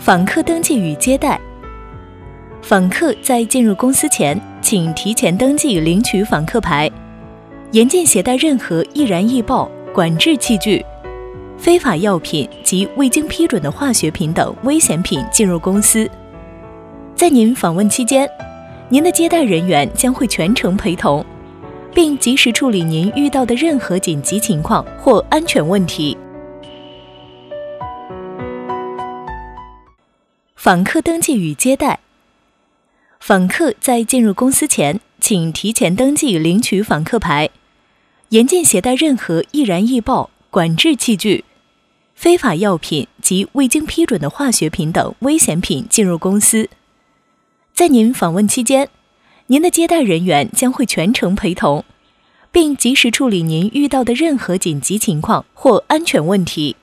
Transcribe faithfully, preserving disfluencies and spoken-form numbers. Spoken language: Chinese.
访客登记与接待。访客在进入公司前，请提前登记领取访客牌，严禁携带任何易燃易爆、管制器具、非法药品及未经批准的化学品等危险品进入公司。在您访问期间，您的接待人员将会全程陪同，并及时处理您遇到的任何紧急情况或安全问题。访客登记与接待。访客在进入公司前，请提前登记领取访客牌，严禁携带任何易燃易爆、管制器具、非法药品及未经批准的化学品等危险品进入公司。在您访问期间，您的接待人员将会全程陪同，并及时处理您遇到的任何紧急情况或安全问题。